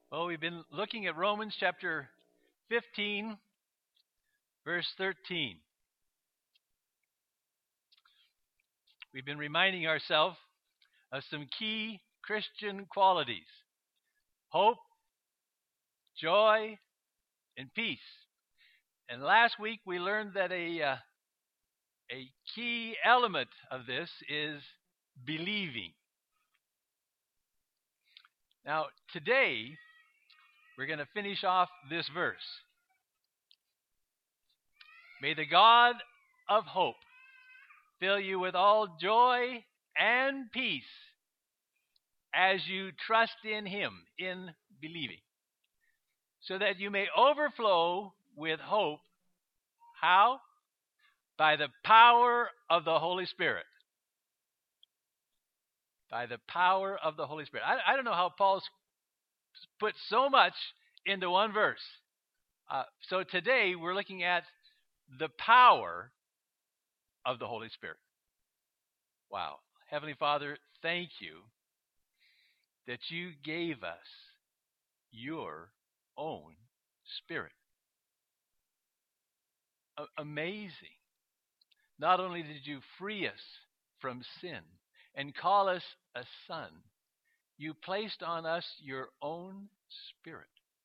Well, we've been looking at Romans chapter 15, verse 13. We've been reminding ourselves of some key Christian qualities: hope, joy, and peace. And last week we learned that a key element of this is believing. Now, today we're going to finish off this verse. May the God of hope fill you with all joy and peace as you trust in him in believing, so that you may overflow with hope. How? By the power of the Holy Spirit. By the power of the Holy Spirit. I don't know how Paul's put so much into one verse. So today we're looking at the power of the Holy Spirit. Wow. Heavenly Father, thank you that you gave us your own Spirit. Amazing. Not only did you free us from sin and call us a son, you placed on us your own Spirit.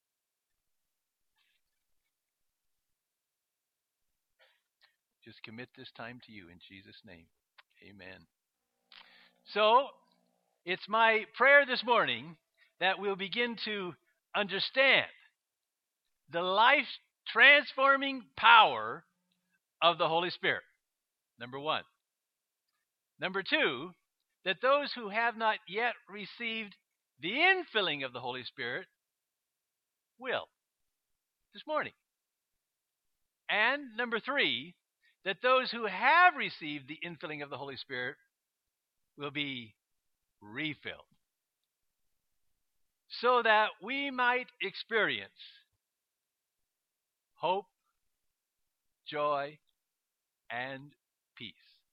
Just commit this time to you in Jesus' name. Amen. So, it's my prayer this morning that we'll begin to understand the life-transforming power of the Holy Spirit. Number one. Number two, that those who have not yet received the infilling of the Holy Spirit will this morning. And number three, that those who have received the infilling of the Holy Spirit will be refilled, so that we might experience hope, joy, and peace.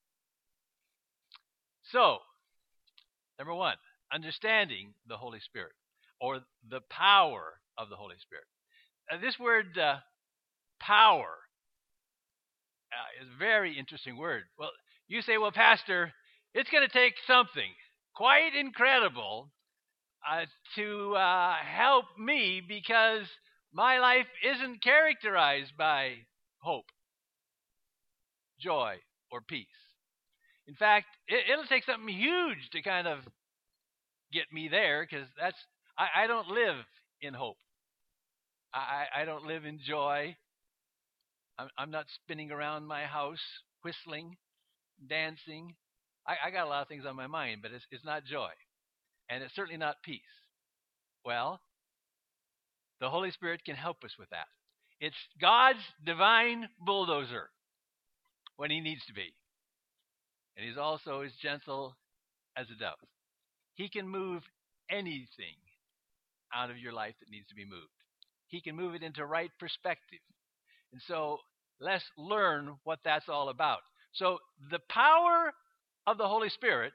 So, number one, understanding the Holy Spirit, or the power of the Holy Spirit. This word power is a very interesting word. Well, you say, well, Pastor, it's going to take something quite incredible to help me, because my life isn't characterized by hope, joy, or peace. In fact, it'll take something huge to kind of get me there, because I don't live in hope. I don't live in joy. I'm not spinning around my house, whistling, dancing. I got a lot of things on my mind, but it's not joy. And it's certainly not peace. Well, the Holy Spirit can help us with that. It's God's divine bulldozer when he needs to be. And he's also as gentle as a dove. He can move anything out of your life that needs to be moved. He can move it into right perspective. And so let's learn what that's all about. So the power of the Holy Spirit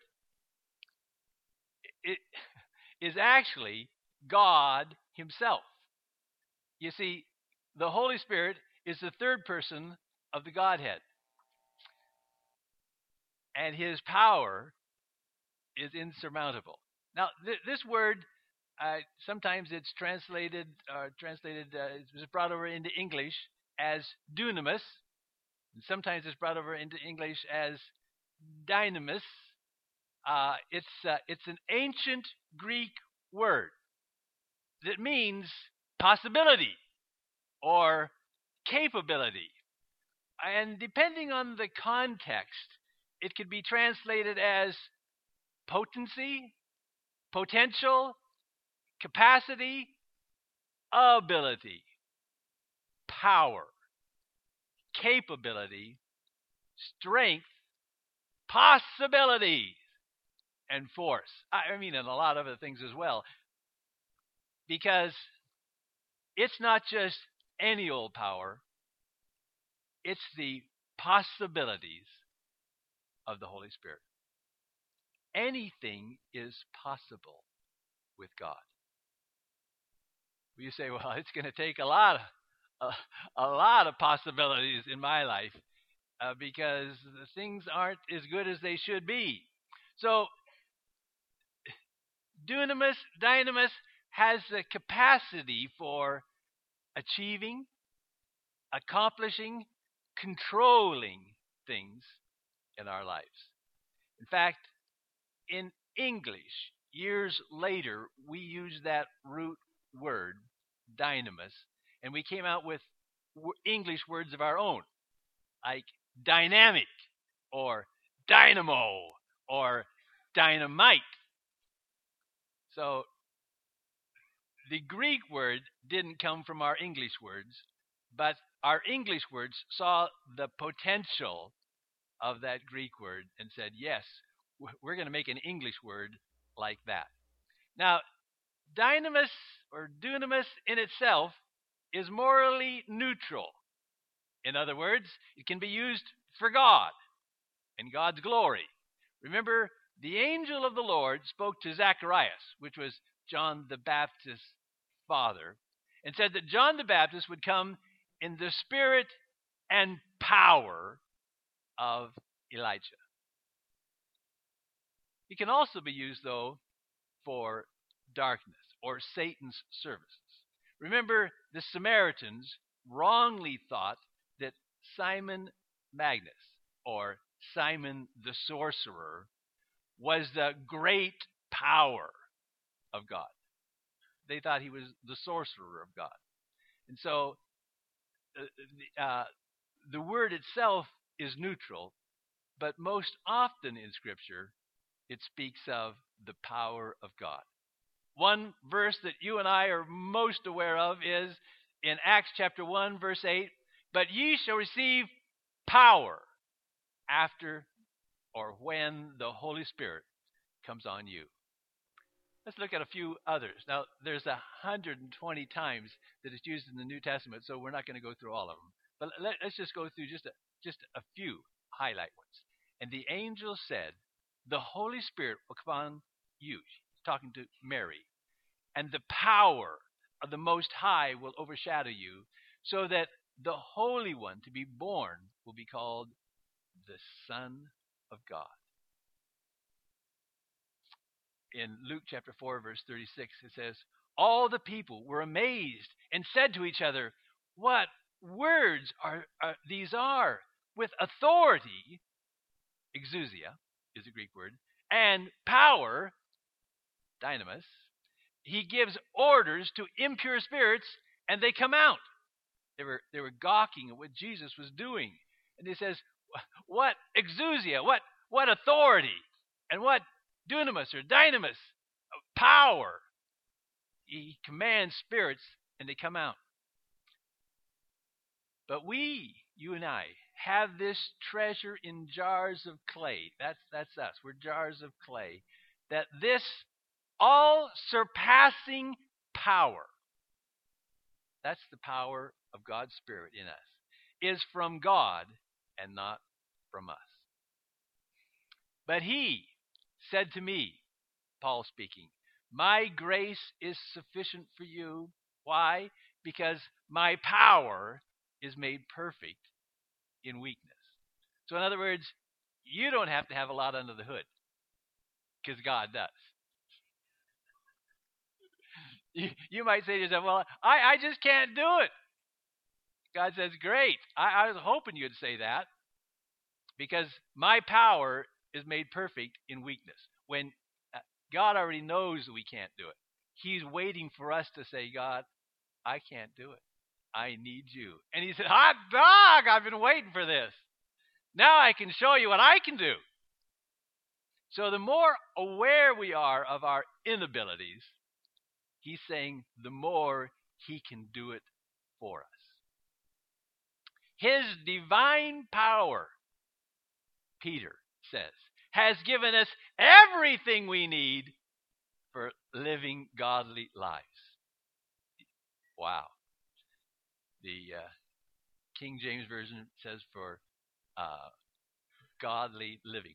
is actually God himself. You see, the Holy Spirit is the third person of the Godhead. And his power is insurmountable. Now, this word, sometimes it's translated, it's brought over into English as dunamis, and sometimes it's brought over into English as dynamis. It's an ancient Greek word that means possibility or capability. And depending on the context, it could be translated as potency, potential, capacity, ability, power, capability, strength, possibility, and force. I mean, and a lot of other things as well. Because it's not just any old power, it's the possibilities of the Holy Spirit. Anything is possible with God. You say, well, it's going to take a lot of possibilities in my life because things aren't as good as they should be. So dynamis has the capacity for achieving, accomplishing, controlling things in our lives. In fact, in English, years later, we used that root word, dynamis, and we came out with English words of our own, like dynamic, or dynamo, or dynamite. So the Greek word didn't come from our English words, but our English words saw the potential of that Greek word and said, yes, we're going to make an English word like that. Now, dynamis or dunamis in itself is morally neutral. In other words, it can be used for God and God's glory. Remember, the angel of the Lord spoke to Zacharias, which was John the Baptist's father, and said that John the Baptist would come in the spirit and power of Elijah. It can also be used, though, for darkness or Satan's services. Remember, the Samaritans wrongly thought that Simon Magus, or Simon the sorcerer, was the great power of God. They thought he was the sorcerer of God. And so the word itself is neutral, but most often in Scripture, it speaks of the power of God. One verse that you and I are most aware of is in Acts chapter 1, verse 8, but ye shall receive power after or when the Holy Spirit comes on you. Let's look at a few others. Now, there's 120 times that it's used in the New Testament, so we're not going to go through all of them. But let's just go through just a few highlight ones. And the angel said, the Holy Spirit will come on you. He's talking to Mary. And the power of the Most High will overshadow you, so that the Holy One to be born will be called the Son of God. In Luke chapter 4, verse 36, it says, all the people were amazed and said to each other, what words are these are? With authority, exousia is a Greek word, and power, dynamis, he gives orders to impure spirits and they come out. They were gawking at what Jesus was doing. And he says, what exousia, what authority, and what dunamis or dynamis, power. He commands spirits and they come out. But we, you and I, have this treasure in jars of clay. That's us. We're jars of clay. That this all-surpassing power, that's the power of God's Spirit in us, is from God and not from us. But he said to me, Paul speaking, my grace is sufficient for you. Why? Because my power is made perfect in weakness. So in other words, you don't have to have a lot under the hood, because God does. You might say to yourself, well, I just can't do it. God says, great. I was hoping you'd say that, because my power is made perfect in weakness. When God already knows that we can't do it. He's waiting for us to say, God, I can't do it. I need you. And he said, hot dog, I've been waiting for this. Now I can show you what I can do. So the more aware we are of our inabilities, he's saying the more he can do it for us. His divine power, Peter says, has given us everything we need for living godly lives. Wow. The King James Version says for godly living.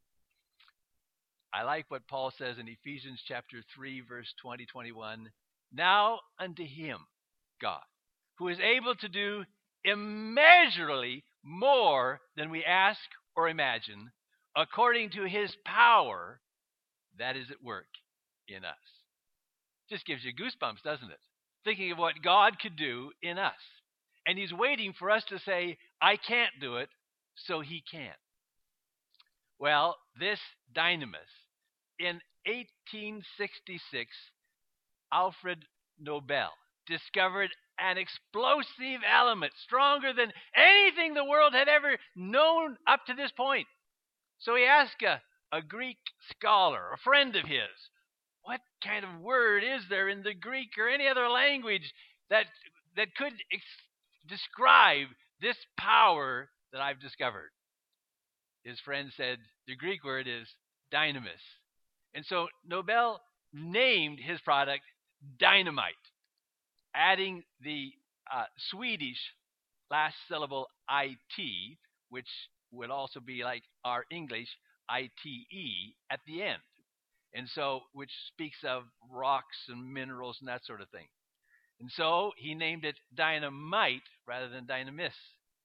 I like what Paul says in Ephesians chapter 3, verse 20-21. Now unto him, God, who is able to do immeasurably more than we ask or imagine, according to his power that is at work in us. Just gives you goosebumps, doesn't it? Thinking of what God could do in us. And he's waiting for us to say, I can't do it, so he can. Well, this dynamis, in 1866, Alfred Nobel discovered an explosive element stronger than anything the world had ever known up to this point. So he asked a Greek scholar, a friend of his, what kind of word is there in the Greek or any other language that could describe this power that I've discovered? His friend said the Greek word is dynamis. And so Nobel named his product dynamite, adding the Swedish last syllable IT, which would also be like our English ITE at the end. And so, which speaks of rocks and minerals and that sort of thing. And so he named it dynamite rather than dynamis.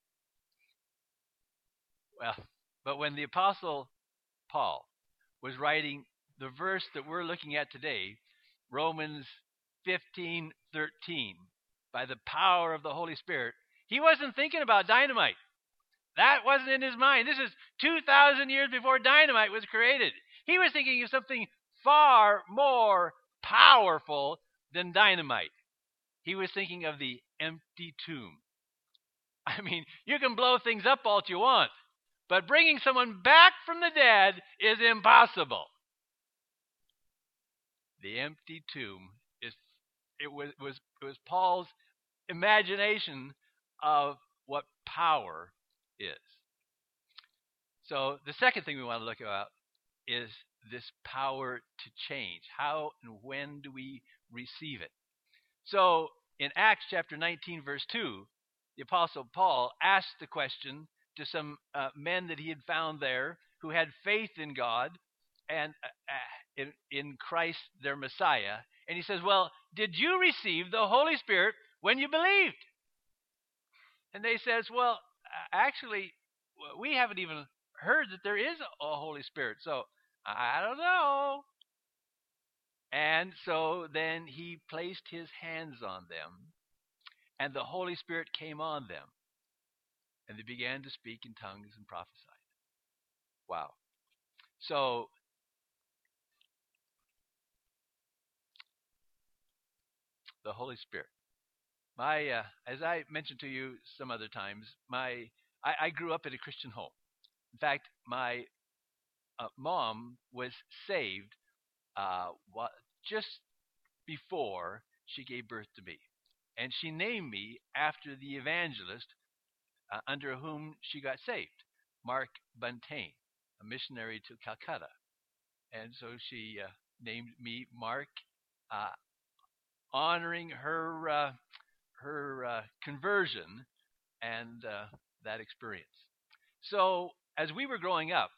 Well, but when the Apostle Paul was writing the verse that we're looking at today, Romans 15:13, by the power of the Holy Spirit, he wasn't thinking about dynamite. That wasn't in his mind. This is 2,000 years before dynamite was created. He was thinking of something far more powerful than dynamite. He was thinking of the empty tomb. I mean, you can blow things up all you want, but bringing someone back from the dead is impossible. The empty tomb was Paul's imagination of what power is. So the second thing we want to look at is this power to change. How and when do we receive it? So in Acts chapter 19, verse 2, the Apostle Paul asked the question to some men that he had found there who had faith in God and in Christ, their Messiah. And he says, well, did you receive the Holy Spirit when you believed? And they says, well, actually, we haven't even heard that there is a Holy Spirit, so I don't know. And so then he placed his hands on them, and the Holy Spirit came on them, and they began to speak in tongues and prophesied. Wow. So the Holy Spirit. As I mentioned to you some other times, I grew up in a Christian home. In fact, my mom was saved just before she gave birth to me. And she named me after the evangelist under whom she got saved, Mark Buntain, a missionary to Calcutta. And so she named me Mark, honoring her conversion and that experience. So as we were growing up,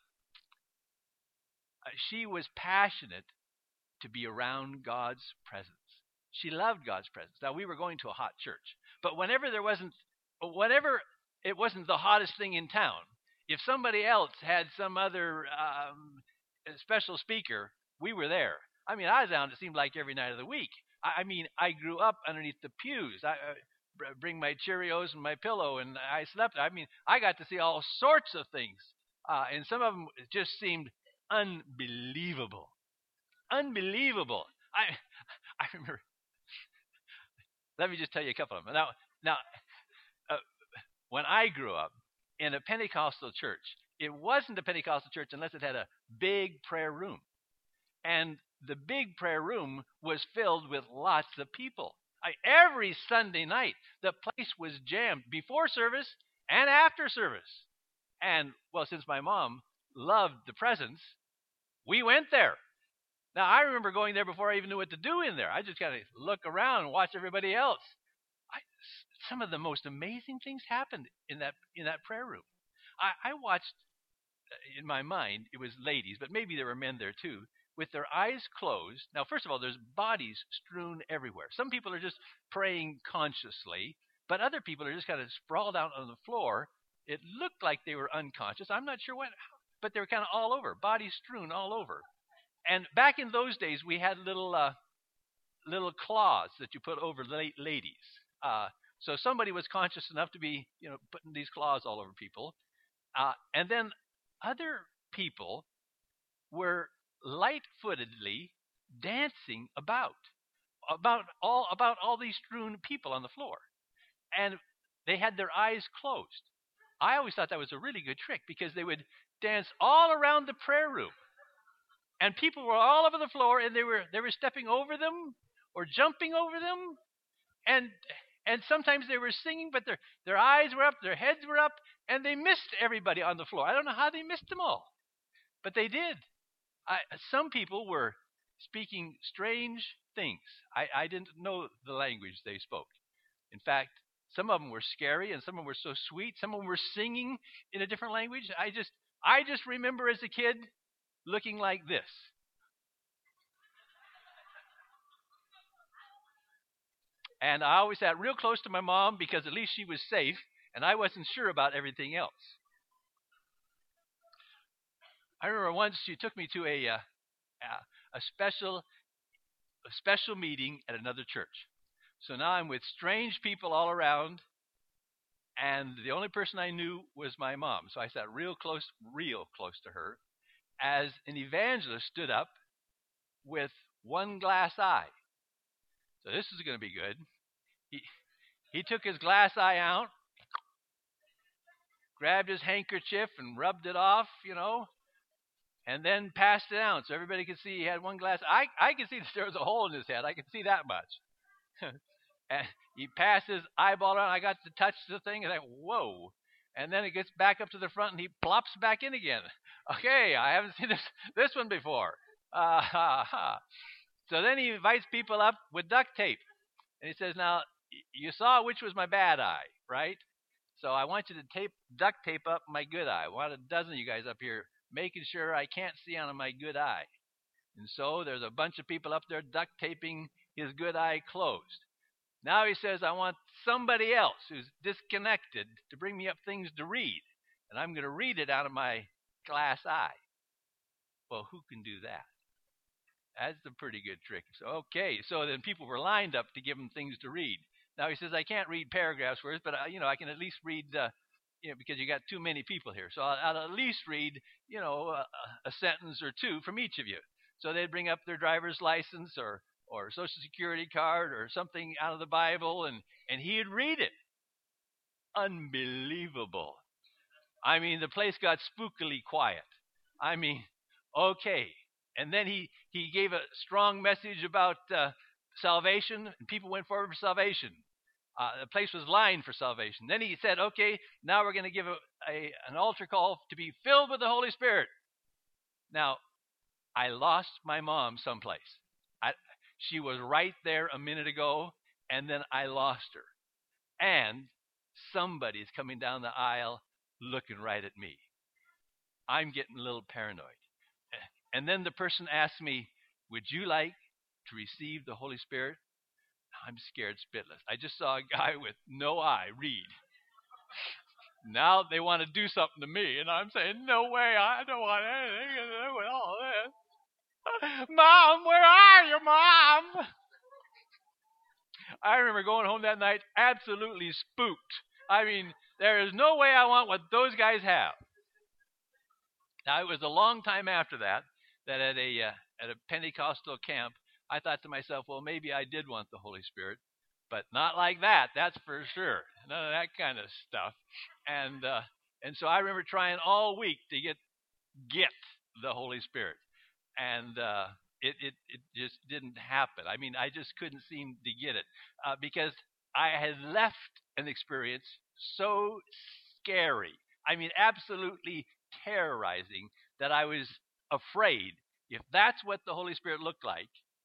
she was passionate to be around God's presence. She loved God's presence. Now, we were going to a hot church, but whenever it wasn't the hottest thing in town, if somebody else had some other special speaker, we were there. I mean, I was down, it seemed like every night of the week. I mean, I grew up underneath the pews. I bring my Cheerios and my pillow, and I slept. I mean, I got to see all sorts of things, and some of them just seemed unbelievable. Unbelievable. I remember. Let me just tell you a couple of them. Now, when I grew up in a Pentecostal church, it wasn't a Pentecostal church unless it had a big prayer room. And the big prayer room was filled with lots of people. Every Sunday night, the place was jammed before service and after service. And, well, since my mom loved the presence, we went there. Now, I remember going there before I even knew what to do in there. I just kind of look around and watch everybody else. Some of the most amazing things happened in that prayer room. I watched, in my mind, it was ladies, but maybe there were men there too, with their eyes closed. Now, first of all, there's bodies strewn everywhere. Some people are just praying consciously, but other people are just kind of sprawled out on the floor. It looked like they were unconscious. I'm not sure what, but they were kind of all over, bodies strewn all over. And back in those days, we had little cloths that you put over ladies. So somebody was conscious enough to be, putting these cloths all over people. And then other people were light-footedly dancing about all these strewn people on the floor, and they had their eyes closed. I always thought that was a really good trick because they would dance all around the prayer room, and people were all over the floor, and they were stepping over them or jumping over them, and sometimes they were singing, but their eyes were up, their heads were up, and they missed everybody on the floor. I don't know how they missed them all, but they did. Some people were speaking strange things. I didn't know the language they spoke. In fact, some of them were scary, and some of them were so sweet. Some of them were singing in a different language. I just remember as a kid looking like this. And I always sat real close to my mom because at least she was safe, and I wasn't sure about everything else. I remember once she took me to a special meeting at another church. So now I'm with strange people all around, and the only person I knew was my mom. So I sat real close to her as an evangelist stood up with one glass eye. So this is going to be good. He took his glass eye out, grabbed his handkerchief and rubbed it off, and then passed it out so everybody could see he had one glass. I could see that there was a hole in his head. I could see that much. And he passed his eyeball around. I got to touch the thing, and I whoa. And then it gets back up to the front, and he plops back in again. Okay, I haven't seen this one before. So then he invites people up with duct tape. And he says, now, you saw which was my bad eye, right? So I want you to duct tape up my good eye. I want a dozen of you guys up here making sure I can't see out of my good eye. And so there's a bunch of people up there duct taping his good eye closed. Now he says, I want somebody else who's disconnected to bring me up things to read. And I'm going to read it out of my glass eye. Well, who can do that? That's a pretty good trick. So, okay, so then people were lined up to give him things to read. Now he says, I can't read paragraphs words, but I can at least read, because you got too many people here. So I'll at least read, a sentence or two from each of you. So they'd bring up their driver's license or social security card or something out of the Bible, and he'd read it. Unbelievable. I mean, the place got spookily quiet. I mean, okay. And then he gave a strong message about salvation, and people went forward for salvation. The place was lined for salvation. Then he said, okay, now we're going to give an altar call to be filled with the Holy Spirit. Now, I lost my mom someplace. She was right there a minute ago, and then I lost her. And somebody's coming down the aisle looking right at me. I'm getting a little paranoid. And then the person asked me, would you like to receive the Holy Spirit? I'm scared spitless. I just saw a guy with no eye read. Now they want to do something to me, and I'm saying, no way, I don't want anything to do with all this. Mom, where are you, Mom? I remember going home that night absolutely spooked. I mean, there is no way I want what those guys have. Now, it was a long time after that at a Pentecostal camp, I thought to myself, well, maybe I did want the Holy Spirit, but not like that. That's for sure. None of that kind of stuff. And so I remember trying all week to get the Holy Spirit, and it just didn't happen. I mean, I just couldn't seem to get it because I had left an experience so scary. I mean, absolutely terrorizing that I was afraid if that's what the Holy Spirit looked like,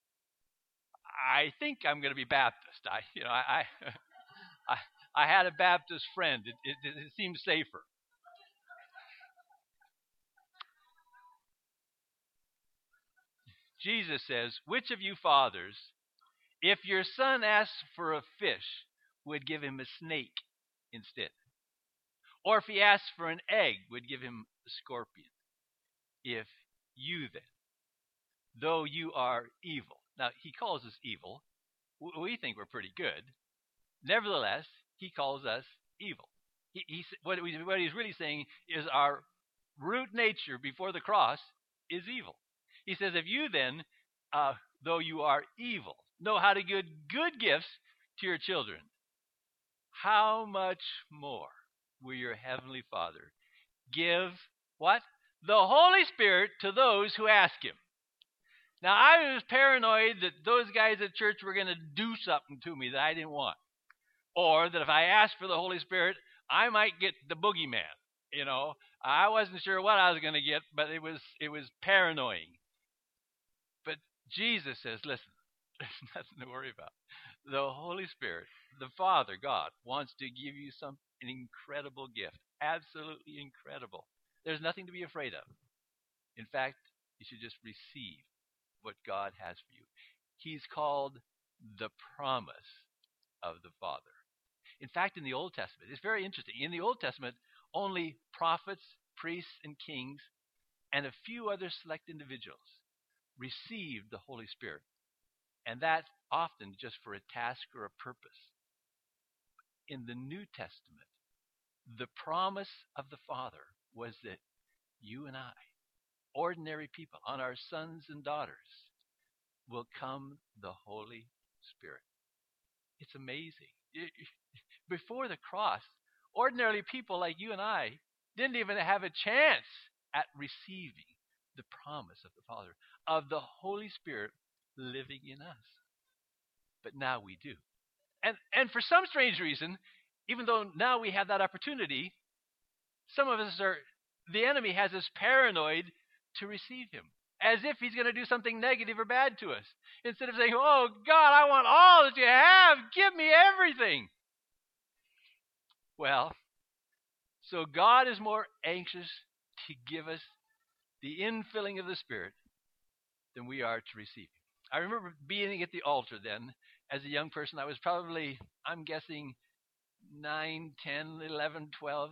I think I'm going to be Baptist. I had a Baptist friend. It seemed safer. Jesus says, which of you fathers, if your son asks for a fish, would give him a snake instead? Or if he asks for an egg, would give him a scorpion? If you then, though you are evil. Now, he calls us evil. We think we're pretty good. Nevertheless, he calls us evil. What he's really saying is our root nature before the cross is evil. He says, if you then, though you are evil, know how to give good gifts to your children, how much more will your heavenly Father give what? The Holy Spirit to those who ask him. Now, I was paranoid that those guys at church were going to do something to me that I didn't want. Or that if I asked for the Holy Spirit, I might get the boogeyman. I wasn't sure what I was going to get, but it was paranoid. But Jesus says, listen, there's nothing to worry about. The Holy Spirit, the Father, God, wants to give you an incredible gift. Absolutely incredible. There's nothing to be afraid of. In fact, you should just receive what God has for you. He's called the promise of the Father. In fact, in the Old Testament, it's very interesting. In the Old Testament, only prophets, priests, and kings, and a few other select individuals received the Holy Spirit. And that often just for a task or a purpose. In the New Testament, the promise of the Father was that you and I, ordinary people, on our sons and daughters, will come the Holy Spirit. It's amazing. Before the cross, ordinary people like you and I didn't even have a chance at receiving the promise of the Father, of the Holy Spirit living in us. But now we do. And for some strange reason, even though now we have that opportunity, some of us the enemy has us paranoid to receive him, as if he's going to do something negative or bad to us. Instead of saying, oh, God, I want all that you have. Give me everything. Well, so God is more anxious to give us the infilling of the Spirit than we are to receive him. I remember being at the altar then. As a young person, I was probably, I'm guessing, 9, 10, 11, 12.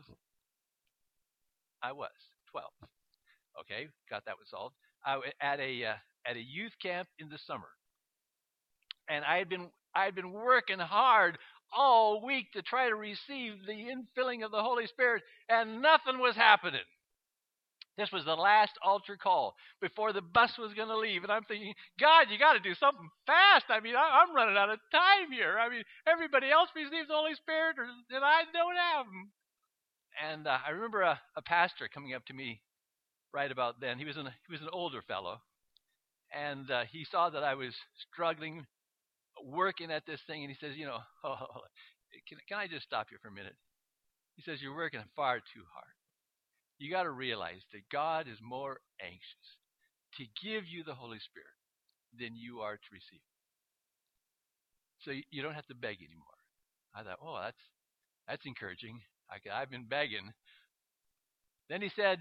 I was 12. Okay, got that resolved. I was at a youth camp in the summer, and I had been working hard all week to try to receive the infilling of the Holy Spirit, and nothing was happening. This was the last altar call before the bus was going to leave. And I'm thinking, God, you got to do something fast. I mean, I'm running out of time here. I mean, everybody else receives the Holy Spirit, and I don't have him. And I remember a pastor coming up to me right about then. He was an older fellow. And he saw that I was struggling, working at this thing. And he says, can I just stop you for a minute? He says, you're working far too hard. You got to realize that God is more anxious to give you the Holy Spirit than you are to receive. So you don't have to beg anymore. I thought, oh, that's encouraging. I've been begging. Then he said,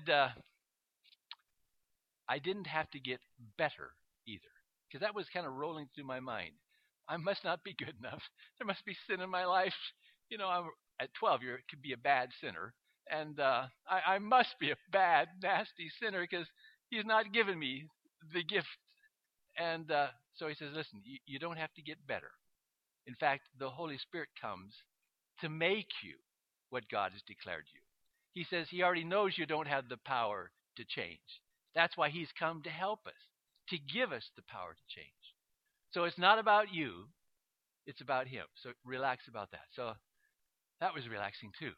I didn't have to get better either, because that was kind of rolling through my mind. I must not be good enough. There must be sin in my life. I'm at 12, you could be a bad sinner. And I must be a bad, nasty sinner because he's not given me the gift. And so he says, listen, you don't have to get better. In fact, the Holy Spirit comes to make you what God has declared you. He says he already knows you don't have the power to change. That's why he's come to help us, to give us the power to change. So it's not about you. It's about him. So relax about that. So that was relaxing too.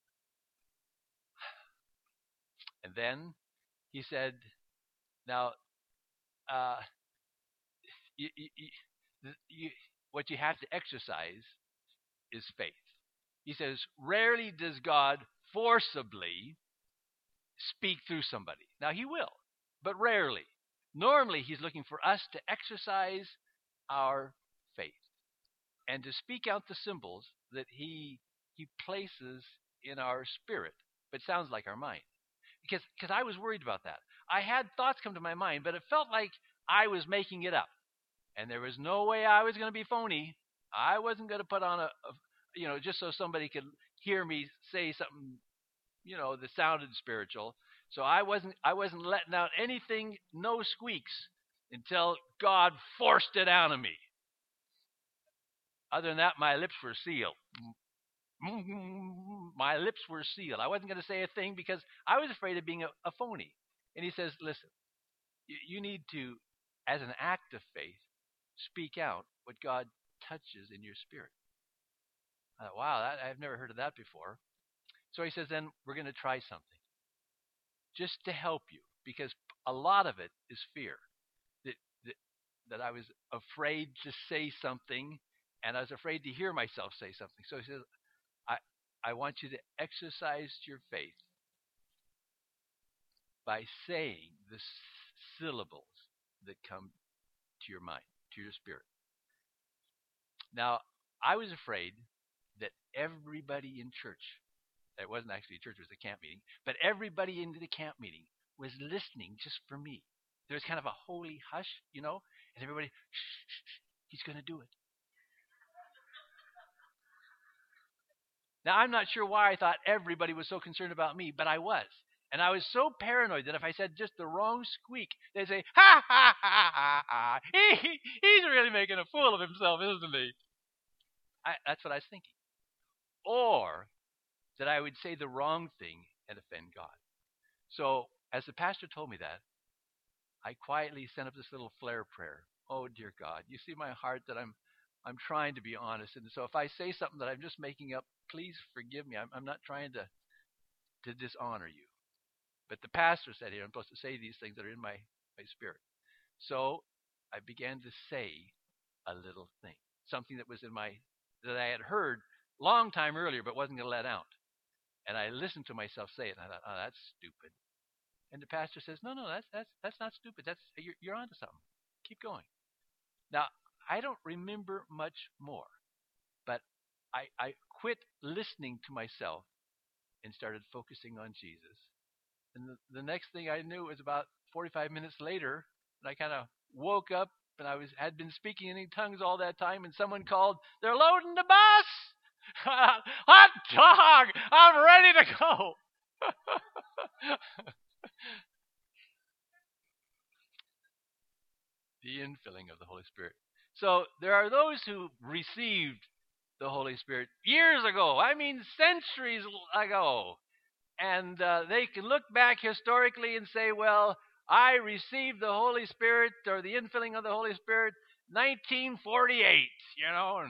And then he said, now, what you have to exercise is faith. He says, rarely does God forcibly speak through somebody. Now, he will, but rarely. Normally, he's looking for us to exercise our faith and to speak out the symbols that he places in our spirit, but sounds like our mind. Because I was worried about that. I had thoughts come to my mind, but it felt like I was making it up. And there was no way I was going to be phony. I wasn't going to put on just so somebody could hear me say something, that sounded spiritual. So I wasn't letting out anything, no squeaks, until God forced it out of me. Other than that, my lips were sealed. My lips were sealed. I wasn't going to say a thing because I was afraid of being a phony. And he says, listen, you need to, as an act of faith, speak out what God touches in your spirit. I thought, wow, I've never heard of that before. So he says, then we're going to try something just to help you, because a lot of it is fear. That I was afraid to say something, and I was afraid to hear myself say something. So he says, I want you to exercise your faith by saying the syllables that come to your mind, to your spirit. Now, I was afraid that everybody in church, it wasn't actually a church, it was a camp meeting, but everybody in the camp meeting was listening just for me. There was kind of a holy hush, and everybody, shh, he's going to do it. Now, I'm not sure why I thought everybody was so concerned about me, but I was. And I was so paranoid that if I said just the wrong squeak, they'd say, ha, ha, ha, ha, ha. He's really making a fool of himself, isn't he? That's what I was thinking. Or that I would say the wrong thing and offend God. So as the pastor told me that, I quietly sent up this little flare prayer. Oh, dear God, you see my heart that I'm trying to be honest. And so if I say something that I'm just making up, please forgive me. I'm not trying to dishonor you. But the pastor said here, I'm supposed to say these things that are in my spirit. So I began to say a little thing, something that was that I had heard long time earlier, but wasn't going to let out. And I listened to myself say it, and I thought, oh, that's stupid. And the pastor says, no, that's not stupid. You're onto something. Keep going. Now, I don't remember much more, but I quit listening to myself and started focusing on Jesus. And the next thing I knew was about 45 minutes later, and I kind of woke up, and had been speaking in tongues all that time, and someone called, they're loading the bus! Hot dog! I'm ready to go! The infilling of the Holy Spirit. So there are those who received the Holy Spirit years ago. I mean, centuries ago. And they can look back historically and say, well, I received the Holy Spirit or the infilling of the Holy Spirit 1948, and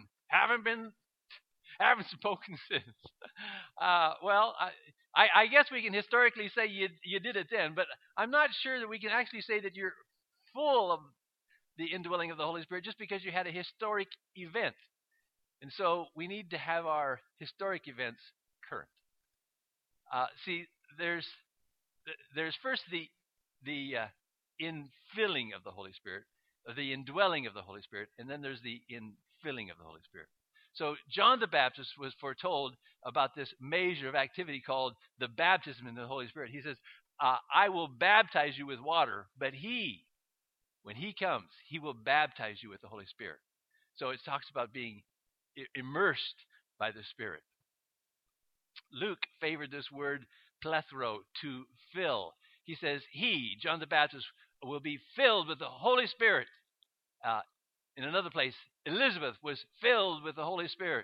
haven't spoken since. Well, I guess we can historically say you did it then, but I'm not sure that we can actually say that you're full of the indwelling of the Holy Spirit just because you had a historic event. And so we need to have our historic events current. See, there's first the infilling of the Holy Spirit, the indwelling of the Holy Spirit, and then there's the infilling of the Holy Spirit. So John the Baptist was foretold about this measure of activity called the baptism in the Holy Spirit. He says, I will baptize you with water, but when he comes, he will baptize you with the Holy Spirit. So it talks about being immersed by the Spirit. Luke favored this word plethro, to fill. He says John the Baptist, will be filled with the Holy Spirit. In another place, Elizabeth was filled with the Holy Spirit.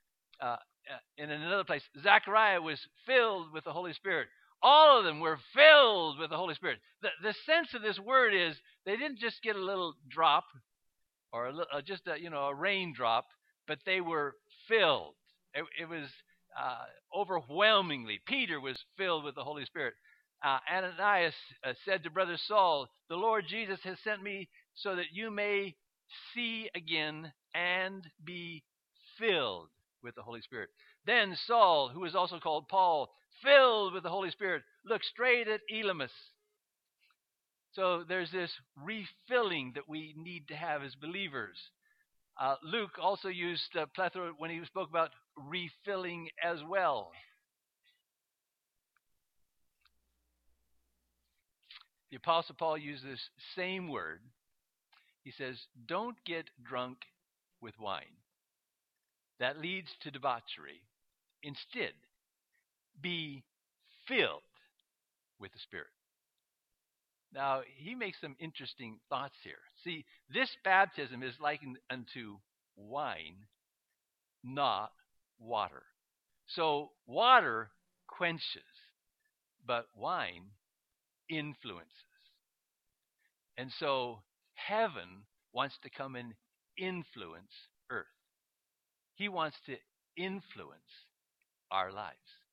In another place, Zechariah was filled with the Holy Spirit. All of them were filled with the Holy Spirit. The sense of this word is they didn't just get a little drop or just a raindrop, but they were filled. It was overwhelmingly. Peter was filled with the Holy Spirit. Ananias said to Brother Saul, the Lord Jesus has sent me so that you may see again and be filled with the Holy Spirit. Then Saul, who was also called Paul, filled with the Holy Spirit, looked straight at Elymas. So there's this refilling that we need to have as believers. Luke also used plethora when he spoke about refilling as well. The Apostle Paul used this same word He says, don't get drunk with wine. That leads to debauchery. Instead, be filled with the Spirit. Now, he makes some interesting thoughts here. See, this baptism is likened unto wine, not water. So, water quenches, but wine influences. And so, heaven wants to come and influence earth. He wants to influence our lives.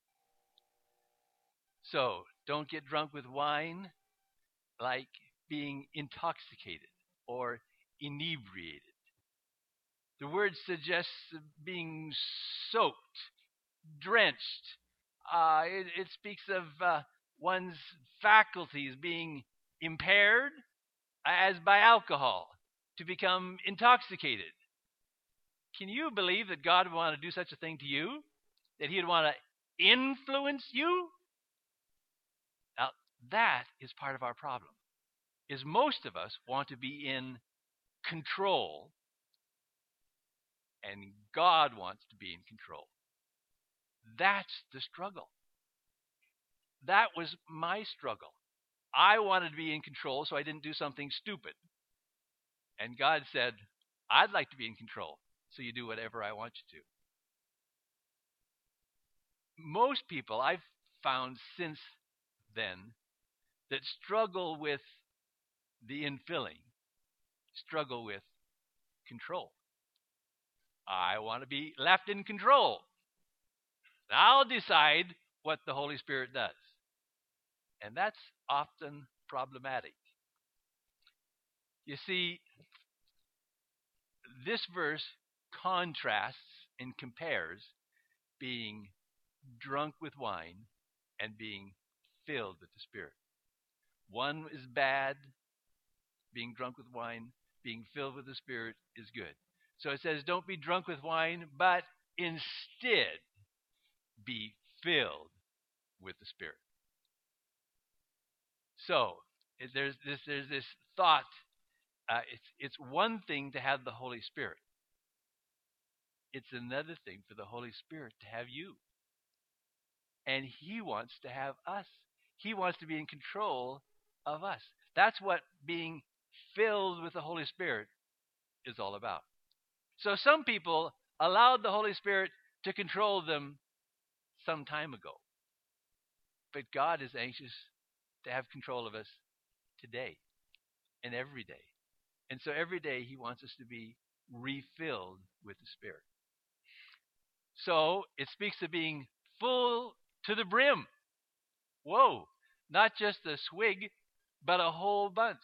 So, don't get drunk with wine like being intoxicated or inebriated. The word suggests being soaked, drenched. It speaks of one's faculties being impaired as by alcohol to become intoxicated. Can you believe that God would want to do such a thing to you? That he would want to influence you? Now, that is part of our problem. Is most of us want to be in control, and God wants to be in control. That's the struggle. That was my struggle. I wanted to be in control, so I didn't do something stupid. And God said, I'd like to be in control, so you do whatever I want you to. Most people I've found since then that struggle with the infilling, struggle with control. I want to be left in control. I'll decide what the Holy Spirit does. And that's often problematic. You see, this verse contrasts and compares being drunk with wine and being filled with the Spirit. One is bad, being drunk with wine. Being filled with the Spirit is good. So it says, don't be drunk with wine, but instead be filled with the Spirit. So there's this thought. It's one thing to have the Holy Spirit. It's another thing for the Holy Spirit to have you. And he wants to have us. He wants to be in control of us. That's what being filled with the Holy Spirit is all about. So some people allowed the Holy Spirit to control them some time ago. But God is anxious to have control of us today and every day. And so every day he wants us to be refilled with the Spirit. So it speaks of being full to the brim. Whoa, not just a swig, but a whole bunch.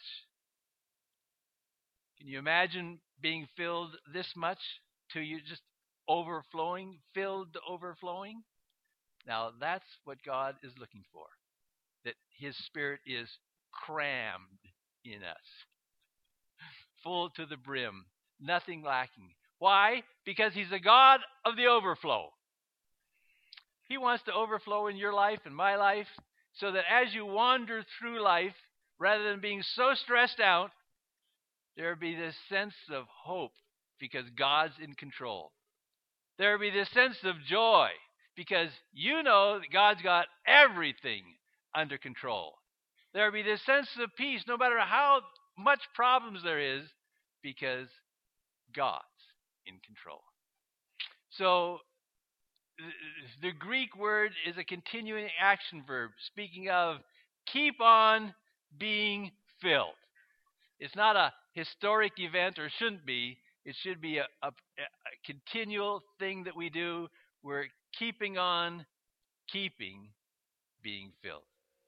Can you imagine being filled this much to you just overflowing, filled to overflowing? Now that's what God is looking for. That his Spirit is crammed in us. Full to the brim, nothing lacking. Why? Because he's a God of the overflow. He wants to overflow in your life and my life so that as you wander through life, rather than being so stressed out, there will be this sense of hope because God's in control. There will be this sense of joy because you know that God's got everything under control. There will be this sense of peace no matter how much problems there is because God's in control. So the Greek word is a continuing action verb, speaking of keep on being filled. It's not a historic event, or shouldn't be. It should be a continual thing that we do. We're keeping on being filled.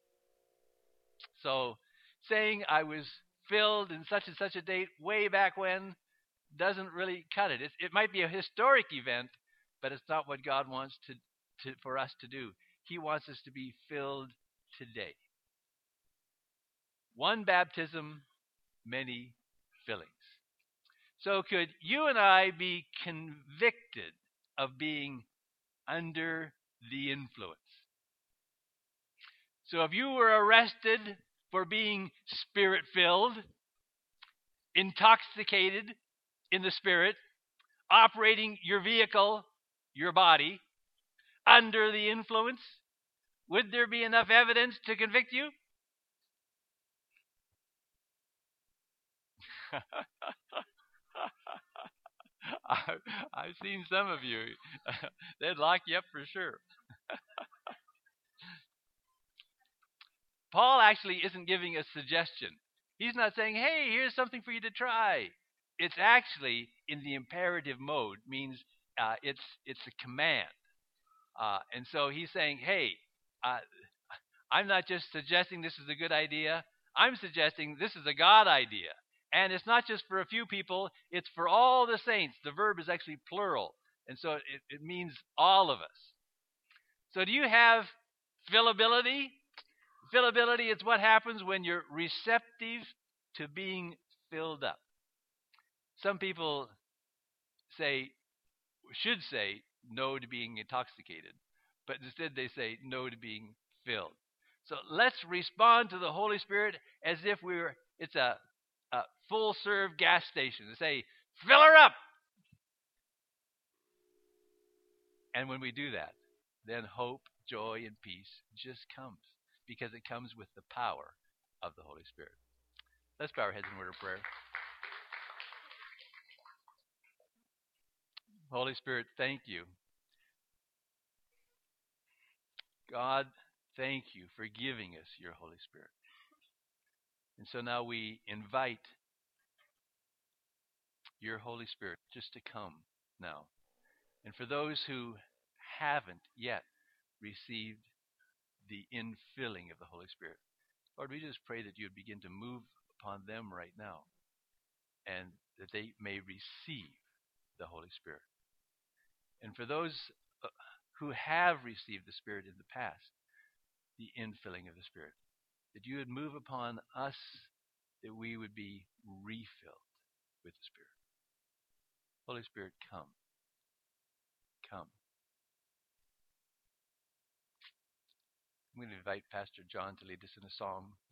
So saying I was filled in such and such a date way back when doesn't really cut it. It might be a historic event, but it's not what God wants for us to do. He wants us to be filled today. One baptism, many fillings. So could you and I be convicted of being under the influence? So if you were arrested for being Spirit-filled, intoxicated in the Spirit, operating your vehicle, your body, under the influence, would there be enough evidence to convict you? I've seen some of you. They'd lock you up for sure. Paul actually isn't giving a suggestion. He's not saying, hey, here's something for you to try. It's actually in the imperative mode, means it's a command. And so he's saying, hey, uh, I'm not just suggesting this is a good idea. I'm suggesting this is a God idea. And it's not just for a few people, it's for all the saints. The verb is actually plural. And so it means all of us. So do you have fillability? Fillability is what happens when you're receptive to being filled up. Some people should say no to being intoxicated, but instead they say no to being filled. So let's respond to the Holy Spirit as if it's a full serve gas station. To say, fill her up. And when we do that, then hope, joy, and peace just comes, because it comes with the power of the Holy Spirit. Let's bow our heads in word of prayer. Holy Spirit, thank you. God, thank you for giving us your Holy Spirit. And so now we invite your Holy Spirit just to come now. And for those who haven't yet received the infilling of the Holy Spirit, Lord, we just pray that you would begin to move upon them right now, and that they may receive the Holy Spirit. And for those who have received the Spirit in the past, the infilling of the Spirit, that you would move upon us, that we would be refilled with the Spirit. Holy Spirit, come. Come. I'm going to invite Pastor John to lead us in a song.